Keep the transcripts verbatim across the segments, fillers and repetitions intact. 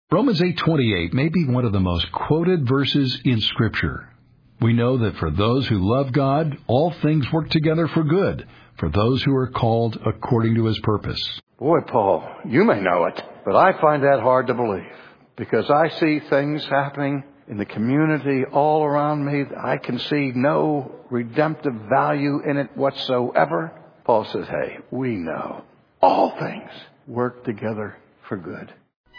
Romans eight twenty-eight may be one of the most quoted verses in Scripture. We know that for those who love God, all things work together for good, for those who are called according to His purpose. Boy, Paul, you may know it, but I find that hard to believe, because I see things happening in the community all around me that I can see no redemptive value in it whatsoever. Paul says, hey, we know all things work together for good.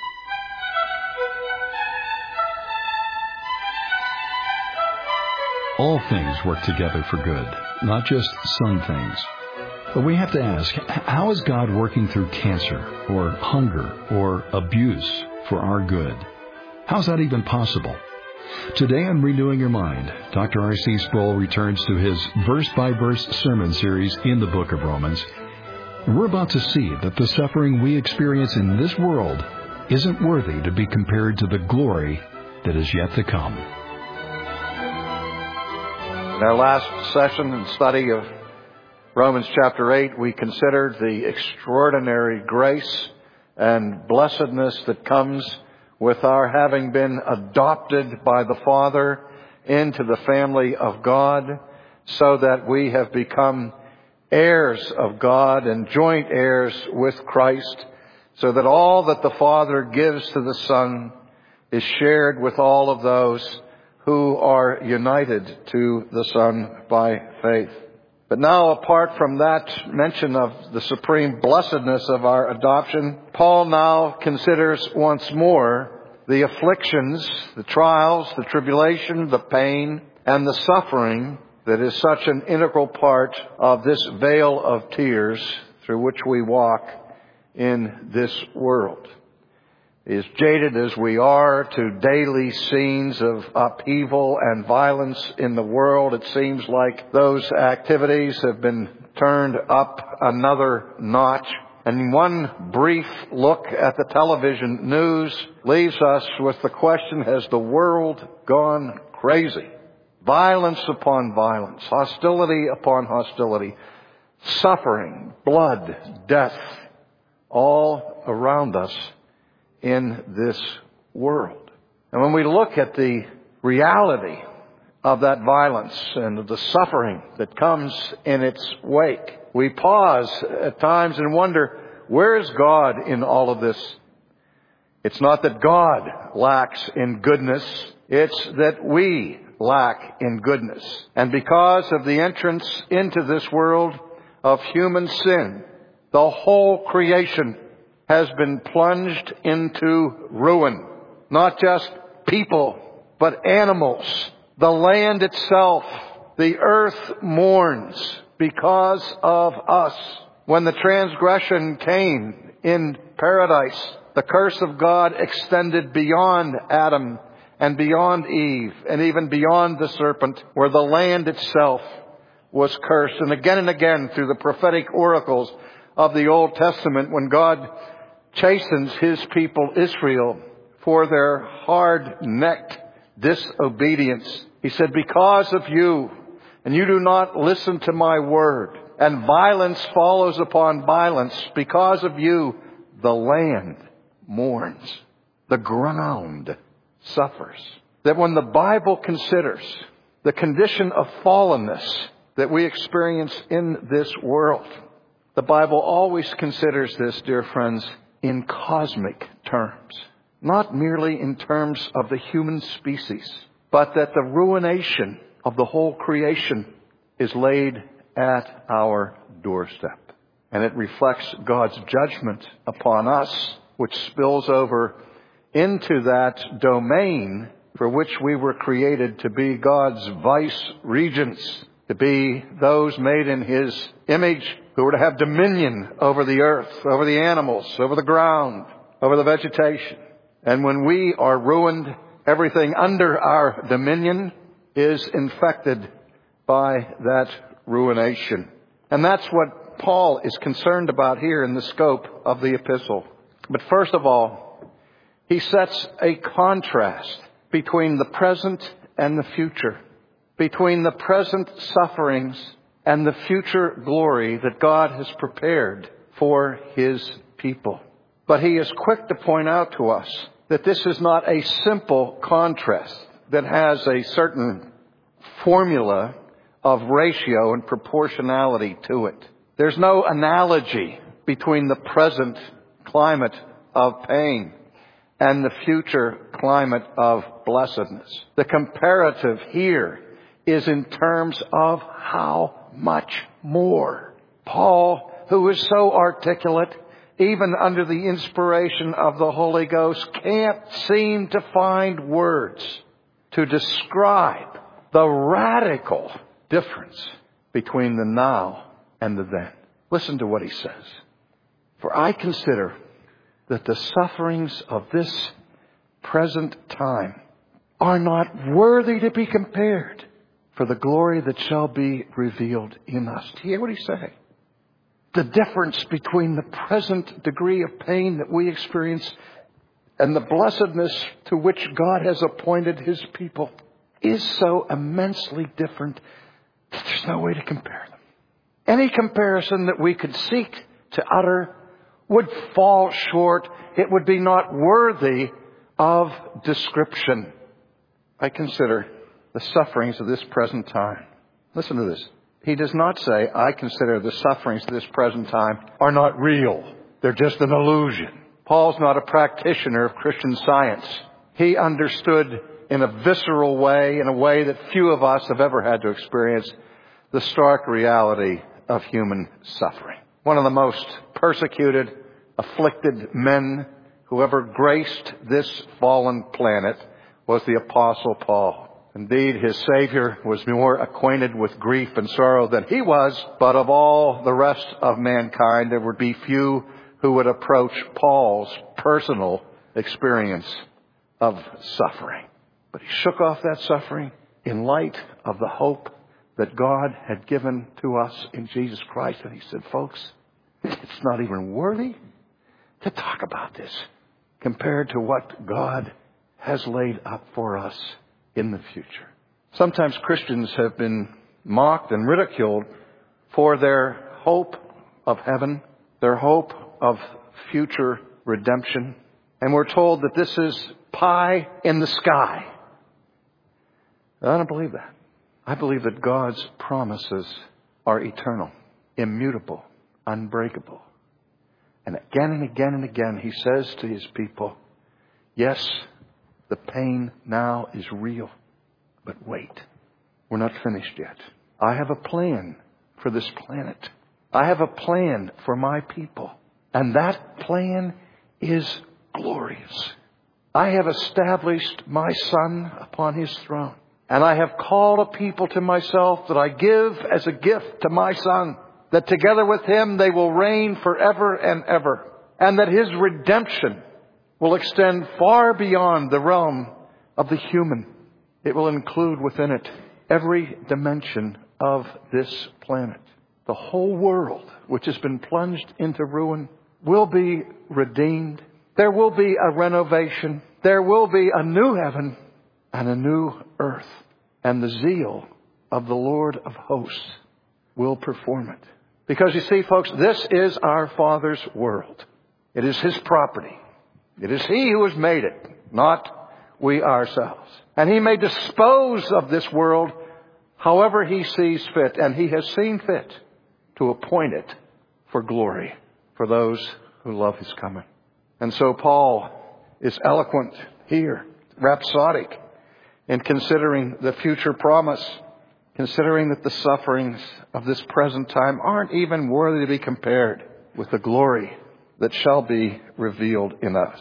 All things work together for good, not just some things. But we have to ask, how is God working through cancer or hunger or abuse for our good? How's that even possible? Today on Renewing Your Mind, Doctor R C Sproul returns to his verse-by-verse sermon series in the book of Romans. We're about to see that the suffering we experience in this world isn't worthy to be compared to the glory that is yet to come. In our last session and study of Romans chapter eight, we considered the extraordinary grace and blessedness that comes with our having been adopted by the Father into the family of God, so that we have become heirs of God and joint heirs with Christ, so that all that the Father gives to the Son is shared with all of those who are united to the Son by faith. But now, apart from that mention of the supreme blessedness of our adoption, Paul now considers once more the afflictions, the trials, the tribulation, the pain, and the suffering that is such an integral part of this vale of tears through which we walk in this world. As jaded as we are to daily scenes of upheaval and violence in the world, it seems like those activities have been turned up another notch. And one brief look at the television news leaves us with the question, has the world gone crazy? Violence upon violence, hostility upon hostility, suffering, blood, death, all around us in this world. And when we look at the reality of that violence and of the suffering that comes in its wake, we pause at times and wonder, where is God in all of this? It's not that God lacks in goodness, it's that we lack in goodness. And because of the entrance into this world of human sin, the whole creation has been plunged into ruin. Not just people, but animals. The land itself, the earth mourns because of us. When the transgression came in paradise, the curse of God extended beyond Adam and beyond Eve and even beyond the serpent, where the land itself was cursed. And again and again through the prophetic oracles of the Old Testament, when God chastens His people Israel for their hard-necked disobedience, He said, because of you, and you do not listen to my word, and violence follows upon violence, because of you, the land mourns. The ground suffers. That when the Bible considers the condition of fallenness that we experience in this world, the Bible always considers this, dear friends, in cosmic terms. Not merely in terms of the human species, but that the ruination of the whole creation is laid at our doorstep. And it reflects God's judgment upon us, which spills over into that domain for which we were created to be God's vice regents, to be those made in His image, who were to have dominion over the earth, over the animals, over the ground, over the vegetation. And when we are ruined, everything under our dominion is infected by that ruination. And that's what Paul is concerned about here in the scope of the epistle. But first of all, he sets a contrast between the present and the future, between the present sufferings and the future glory that God has prepared for His people. But he is quick to point out to us that this is not a simple contrast that has a certain formula of ratio and proportionality to it. There's no analogy between the present climate of pain and the future climate of blessedness. The comparative here is in terms of how much more. Paul, who is so articulate, even under the inspiration of the Holy Ghost, can't seem to find words to describe the radical difference between the now and the then. Listen to what he says. For I consider that the sufferings of this present time are not worthy to be compared for the glory that shall be revealed in us. Do you hear what he's saying? The difference between the present degree of pain that we experience and the blessedness to which God has appointed His people is so immensely different that there's no way to compare them. Any comparison that we could seek to utter would fall short. It would be not worthy of description. I consider the sufferings of this present time. Listen to this. He does not say, I consider the sufferings of this present time are not real. They're just an illusion. Paul's not a practitioner of Christian Science. He understood in a visceral way, in a way that few of us have ever had to experience, the stark reality of human suffering. One of the most persecuted, afflicted men who ever graced this fallen planet was the Apostle Paul. Indeed, his Savior was more acquainted with grief and sorrow than he was, but of all the rest of mankind, there would be few who would approach Paul's personal experience of suffering. But he shook off that suffering in light of the hope that God had given to us in Jesus Christ. And he said, folks, it's not even worthy to talk about this compared to what God has laid up for us in the future. Sometimes Christians have been mocked and ridiculed for their hope of heaven, their hope of future redemption. And we're told that this is pie in the sky. I don't believe that. I believe that God's promises are eternal, immutable, unbreakable. And again and again and again, He says to His people, yes, the pain now is real, but wait, we're not finished yet. I have a plan for this planet. I have a plan for my people. And that plan is glorious. I have established my Son upon His throne. And I have called a people to myself that I give as a gift to my Son, that together with Him they will reign forever and ever. And that His redemption will extend far beyond the realm of the human. It will include within it every dimension of this planet. The whole world, which has been plunged into ruin, will be redeemed. There will be a renovation. There will be a new heaven and a new earth. And the zeal of the Lord of hosts will perform it. Because you see, folks, this is our Father's world. It is His property. It is He who has made it, not we ourselves. And He may dispose of this world however He sees fit. And He has seen fit to appoint it for glory for those who love His coming. And so Paul is eloquent here, rhapsodic, in considering the future promise, considering that the sufferings of this present time aren't even worthy to be compared with the glory that shall be revealed in us.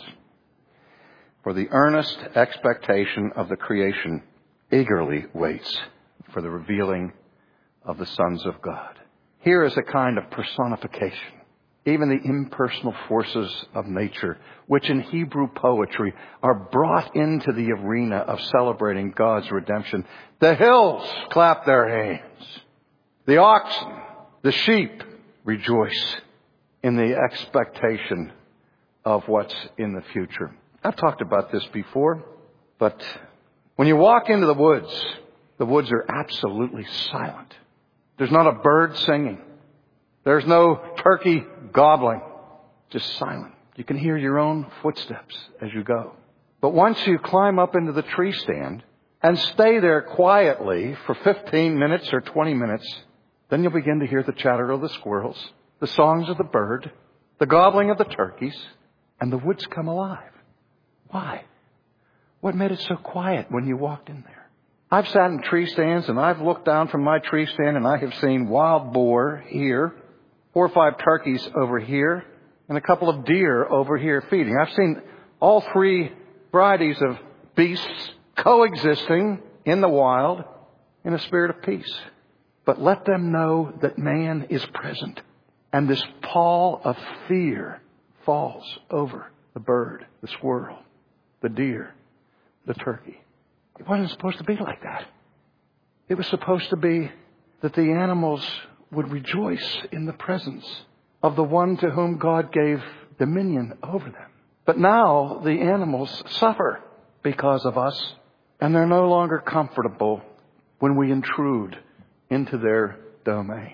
For the earnest expectation of the creation eagerly waits for the revealing of the sons of God. Here is a kind of personification. Even the impersonal forces of nature, which in Hebrew poetry are brought into the arena of celebrating God's redemption. The hills clap their hands. The oxen, the sheep rejoice in the expectation of what's in the future. I've talked about this before, but when you walk into the woods, the woods are absolutely silent. There's not a bird singing. There's no turkey gobbling. Just silent. You can hear your own footsteps as you go. But once you climb up into the tree stand and stay there quietly for fifteen minutes or twenty minutes, then you'll begin to hear the chatter of the squirrels, the songs of the bird, the gobbling of the turkeys, and the woods come alive. Why? What made it so quiet when you walked in there? I've sat in tree stands and I've looked down from my tree stand and I have seen wild boar here, four or five turkeys over here, and a couple of deer over here feeding. I've seen all three varieties of beasts coexisting in the wild in a spirit of peace. But let them know that man is present. And this pall of fear falls over the bird, the squirrel, the deer, the turkey. It wasn't supposed to be like that. It was supposed to be that the animals would rejoice in the presence of the one to whom God gave dominion over them. But now the animals suffer because of us, and they're no longer comfortable when we intrude into their domain.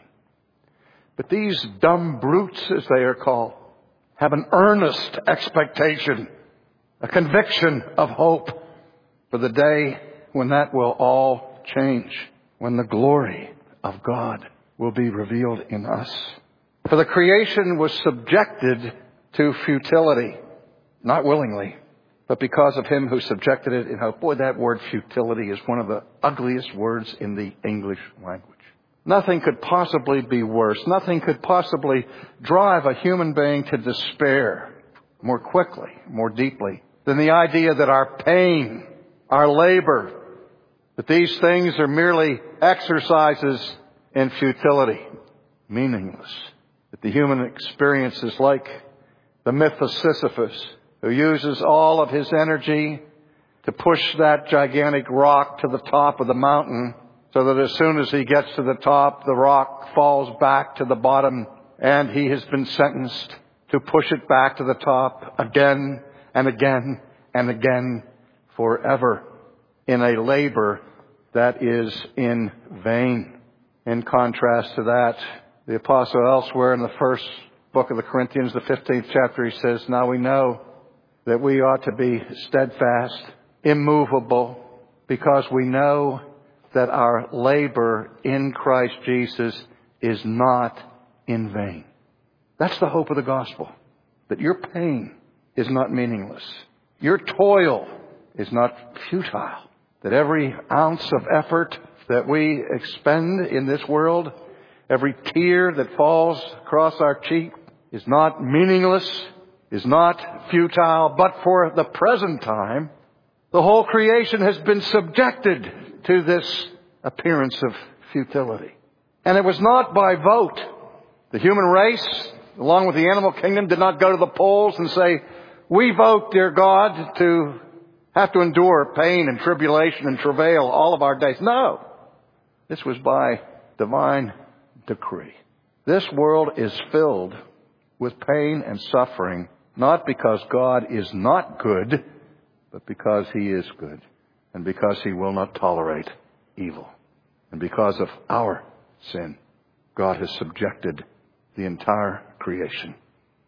But these dumb brutes, as they are called, have an earnest expectation, a conviction of hope for the day when that will all change, when the glory of God will be revealed in us. For the creation was subjected to futility, not willingly, but because of him who subjected it in hope. Boy, that word futility is one of the ugliest words in the English language. Nothing could possibly be worse. Nothing could possibly drive a human being to despair more quickly, more deeply, than the idea that our pain, our labor, that these things are merely exercises in futility, meaningless. That the human experience is like the myth of Sisyphus, who uses all of his energy to push that gigantic rock to the top of the mountain, so that as soon as he gets to the top, the rock falls back to the bottom, and he has been sentenced to push it back to the top again and again and again forever in a labor that is in vain. In contrast to that, the apostle elsewhere in the first book of the Corinthians, the fifteenth chapter, he says, now we know that we ought to be steadfast, immovable, because we know that our labor in Christ Jesus is not in vain. That's the hope of the gospel. That your pain is not meaningless. Your toil is not futile. That every ounce of effort that we expend in this world, every tear that falls across our cheek is not meaningless, is not futile, but for the present time, the whole creation has been subjected to this appearance of futility. And it was not by vote. The human race, along with the animal kingdom, did not go to the polls and say, we vote, dear God, to have to endure pain and tribulation and travail all of our days. No. This was by divine decree. This world is filled with pain and suffering, not because God is not good, but because He is good, and because He will not tolerate evil. And because of our sin, God has subjected the entire creation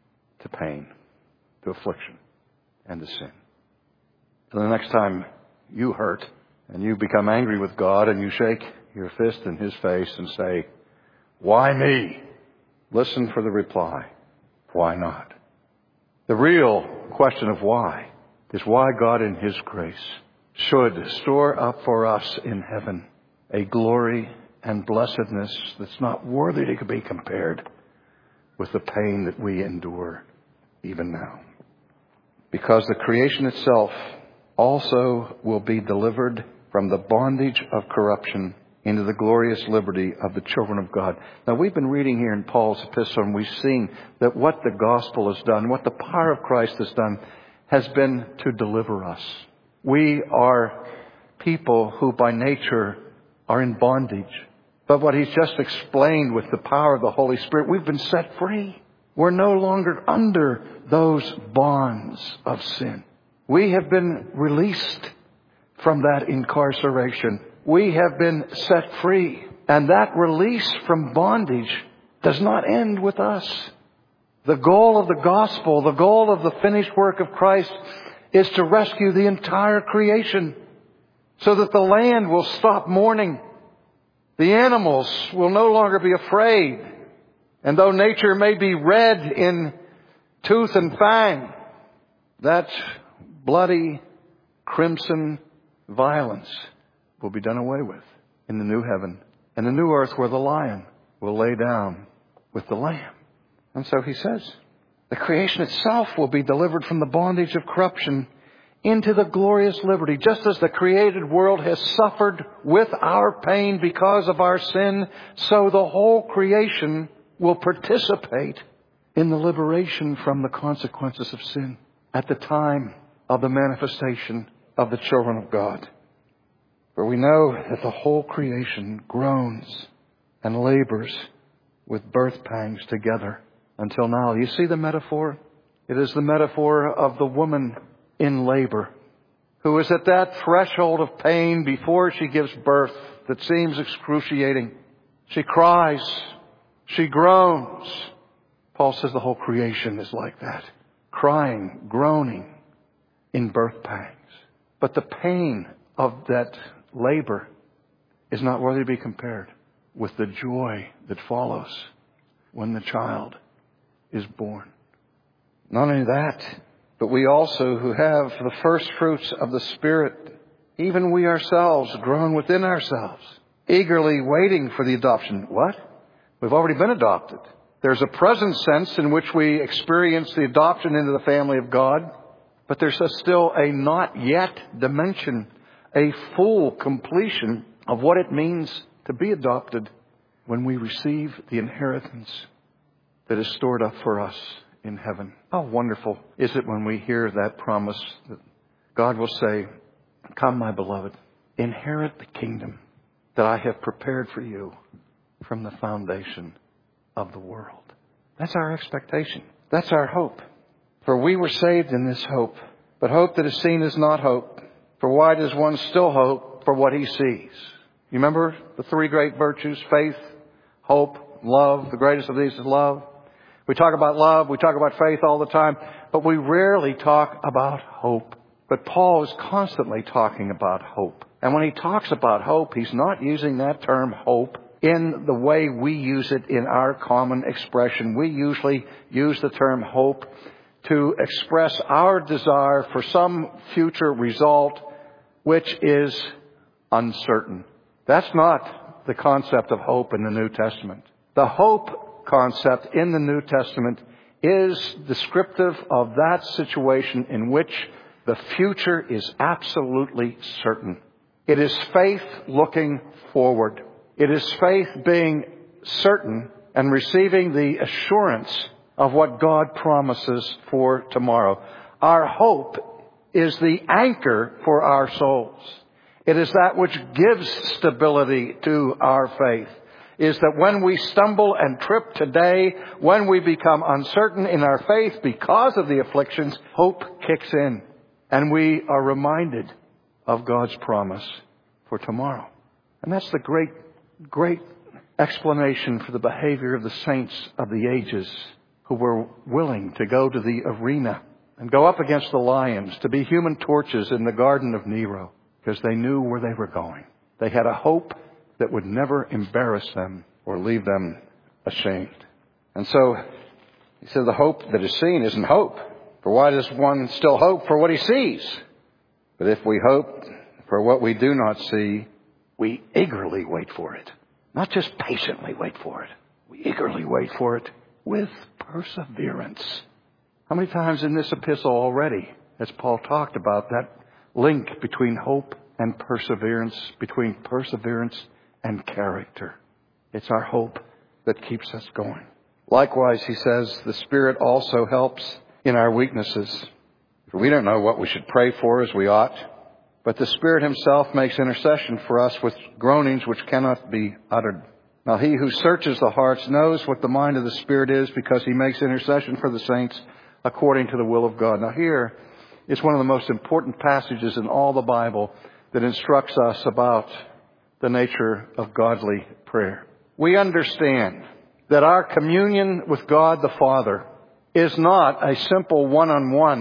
to pain, to affliction, and to sin. So the next time you hurt and you become angry with God and you shake your fist in His face and say, why me? Listen for the reply, why not? The real question of why is why God in His grace should store up for us in heaven a glory and blessedness that's not worthy to be compared with the pain that we endure even now. Because the creation itself also will be delivered from the bondage of corruption into the glorious liberty of the children of God. Now, we've been reading here in Paul's epistle, and we've seen that what the gospel has done, what the power of Christ has done, has been to deliver us. We are people who by nature are in bondage. But what he's just explained with the power of the Holy Spirit, we've been set free. We're no longer under those bonds of sin. We have been released from that incarceration. We have been set free. And that release from bondage does not end with us. The goal of the gospel, the goal of the finished work of Christ, is to rescue the entire creation so that the land will stop mourning. The animals will no longer be afraid. And though nature may be red in tooth and fang, that bloody crimson violence will be done away with in the new heaven and the new earth where the lion will lay down with the lamb. And so he says, the creation itself will be delivered from the bondage of corruption into the glorious liberty. Just as the created world has suffered with our pain because of our sin, so the whole creation will participate in the liberation from the consequences of sin at the time of the manifestation of the children of God. For we know that the whole creation groans and labors with birth pangs together until now. You see the metaphor? It is the metaphor of the woman in labor who is at that threshold of pain before she gives birth that seems excruciating. She cries. She groans. Paul says the whole creation is like that. Crying, groaning in birth pangs. But the pain of that labor is not worthy to be compared with the joy that follows when the child is born. Not only that, but we also who have the first fruits of the Spirit, even we ourselves groan within ourselves, eagerly waiting for the adoption. What? We've already been adopted. There's a present sense in which we experience the adoption into the family of God, but there's a still a not yet dimension, a full completion of what it means to be adopted when we receive the inheritance that is stored up for us in heaven. How wonderful is it when we hear that promise that God will say, come, my beloved, inherit the kingdom that I have prepared for you from the foundation of the world. That's our expectation. That's our hope. For we were saved in this hope. But hope that is seen is not hope. For why does one still hope for what he sees? You remember the three great virtues, faith, hope, love. The greatest of these is love. We talk about love, we talk about faith all the time, but we rarely talk about hope. But Paul is constantly talking about hope. And when he talks about hope, he's not using that term hope in the way we use it in our common expression. We usually use the term hope to express our desire for some future result which is uncertain. That's not the concept of hope in the New Testament. The hope concept in the New Testament is descriptive of that situation in which the future is absolutely certain. It is faith looking forward. It is faith being certain and receiving the assurance of what God promises for tomorrow. Our hope is the anchor for our souls. It is that which gives stability to our faith. Is that when we stumble and trip today, when we become uncertain in our faith because of the afflictions, hope kicks in. And we are reminded of God's promise for tomorrow. And that's the great, great explanation for the behavior of the saints of the ages who were willing to go to the arena and go up against the lions, to be human torches in the Garden of Nero, because they knew where they were going. They had a hope that would never embarrass them or leave them ashamed. And so, he said the hope that is seen isn't hope. For why does one still hope for what he sees? But if we hope for what we do not see, we eagerly wait for it. Not just patiently wait for it. We eagerly wait for it with perseverance. How many times in this epistle already has Paul talked about that link between hope and perseverance, between perseverance and character? It's our hope that keeps us going. Likewise, he says, the Spirit also helps in our weaknesses. For we don't know what we should pray for as we ought, but the Spirit himself makes intercession for us with groanings which cannot be uttered. Now he who searches the hearts knows what the mind of the Spirit is, because he makes intercession for the saints according to the will of God. Now here is one of the most important passages in all the Bible that instructs us about the nature of godly prayer. We understand that our communion with God the Father is not a simple one-on-one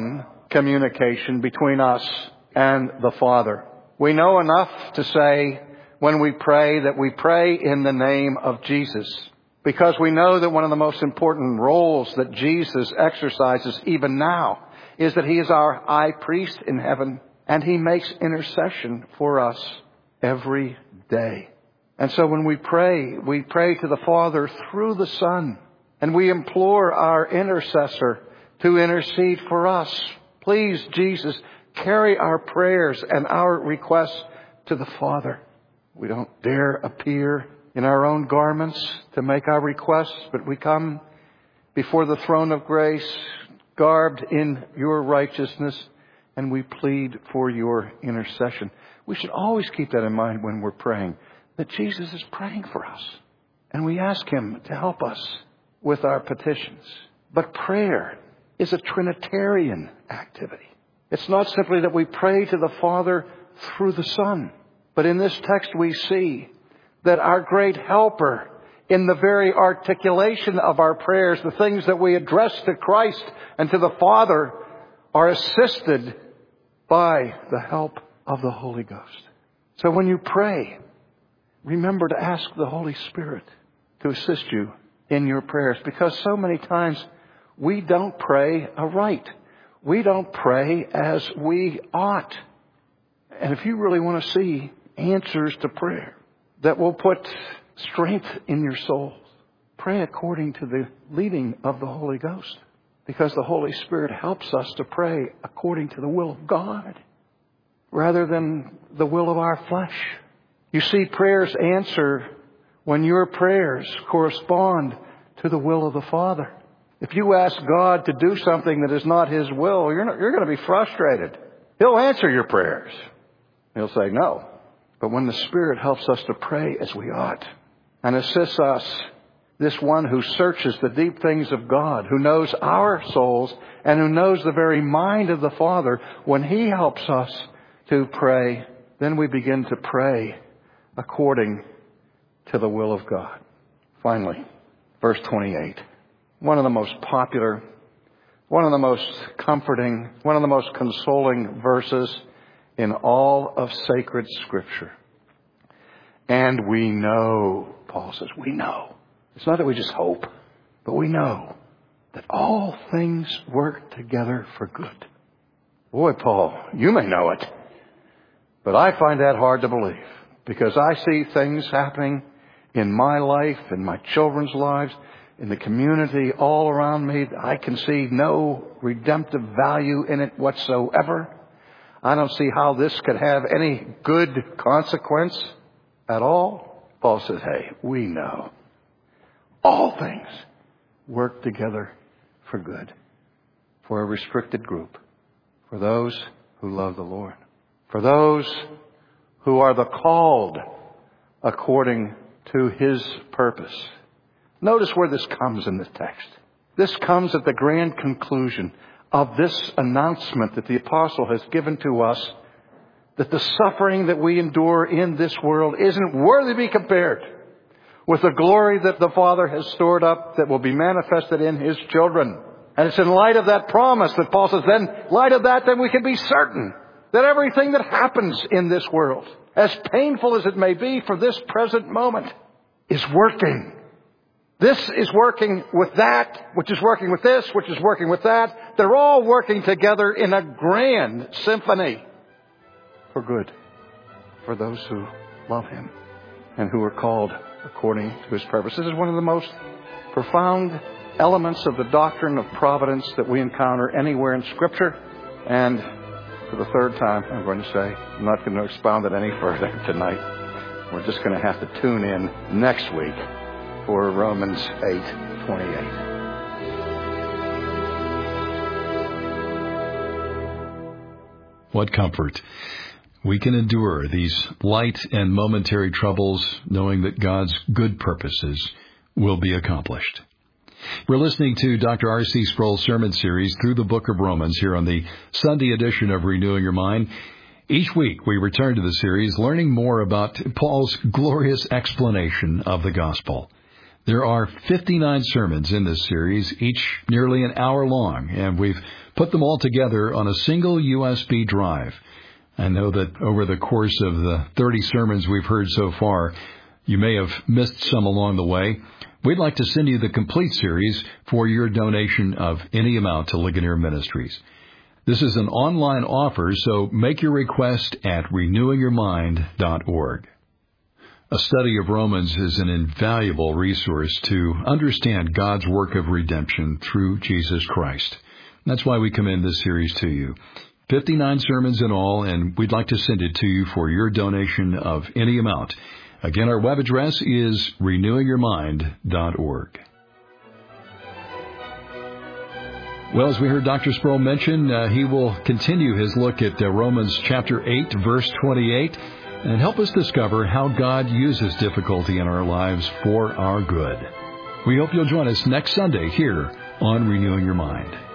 communication between us and the Father. We know enough to say when we pray that we pray in the name of Jesus, because we know that one of the most important roles that Jesus exercises even now is that he is our high priest in heaven, and he makes intercession for us every day. And so when we pray, we pray to the Father through the Son, and we implore our intercessor to intercede for us. Please, Jesus, carry our prayers and our requests to the Father. We don't dare appear in our own garments to make our requests, but we come before the throne of grace, garbed in your righteousness, and we plead for your intercession. We should always keep that in mind when we're praying, that Jesus is praying for us, and we ask him to help us with our petitions. But prayer is a Trinitarian activity. It's not simply that we pray to the Father through the Son, but in this text we see that our great helper in the very articulation of our prayers, the things that we address to Christ and to the Father, are assisted by the help of the Holy Ghost. So when you pray, remember to ask the Holy Spirit to assist you in your prayers, because so many times we don't pray aright. We don't pray as we ought. And if you really want to see answers to prayer that will put strength in your souls, pray according to the leading of the Holy Ghost, because the Holy Spirit helps us to pray according to the will of God rather than the will of our flesh. You see, prayers answer when your prayers correspond to the will of the Father. If you ask God to do something that is not his will, you're not, you're going to be frustrated. He'll answer your prayers. He'll say no. But when the Spirit helps us to pray as we ought and assists us, this one who searches the deep things of God, who knows our souls and who knows the very mind of the Father, when he helps us to pray, then we begin to pray according to the will of God. Finally, verse twenty-eight. One of the most popular, one of the most comforting, one of the most consoling verses in all of sacred Scripture. And we know, Paul says, we know. It's not that we just hope, but we know that all things work together for good. Boy, Paul, you may know it, but I find that hard to believe, because I see things happening in my life, in my children's lives, in the community all around me. I can see no redemptive value in it whatsoever. I don't see how this could have any good consequence at all. Paul says, hey, we know all things work together for good, for a restricted group, for those who love the Lord, for those who are the called according to his purpose. Notice where this comes in the text. This comes at the grand conclusion of this announcement that the apostle has given to us, that the suffering that we endure in this world isn't worthy to be compared with the glory that the Father has stored up that will be manifested in his children. And it's in light of that promise that Paul says, then, in light of that, then we can be certain that everything that happens in this world, as painful as it may be for this present moment, is working. This is working with that, which is working with this, which is working with that. They're all working together in a grand symphony for good, for those who love him and who are called according to his purpose. This is one of the most profound elements of the doctrine of providence that we encounter anywhere in Scripture. And for the third time, I'm going to say, I'm not going to expound it any further tonight. We're just going to have to tune in next week for Romans eight twenty-eight. What comfort. We can endure these light and momentary troubles, knowing that God's good purposes will be accomplished. We're listening to Doctor R C Sproul's sermon series through the book of Romans here on the Sunday edition of Renewing Your Mind. Each week we return to the series learning more about Paul's glorious explanation of the gospel. There are fifty-nine sermons in this series, each nearly an hour long, and we've put them all together on a single U S B drive. I know that over the course of the thirty sermons we've heard so far, you may have missed some along the way. We'd like to send you the complete series for your donation of any amount to Ligonier Ministries. This is an online offer, so make your request at renewing your mind dot org. A study of Romans is an invaluable resource to understand God's work of redemption through Jesus Christ. That's why we commend this series to you. fifty-nine sermons in all, and we'd like to send it to you for your donation of any amount. Again, our web address is renewing your mind dot org. Well, as we heard Doctor Sproul mention, uh, he will continue his look at uh, Romans chapter eight, verse twenty-eight, and help us discover how God uses difficulty in our lives for our good. We hope you'll join us next Sunday here on Renewing Your Mind.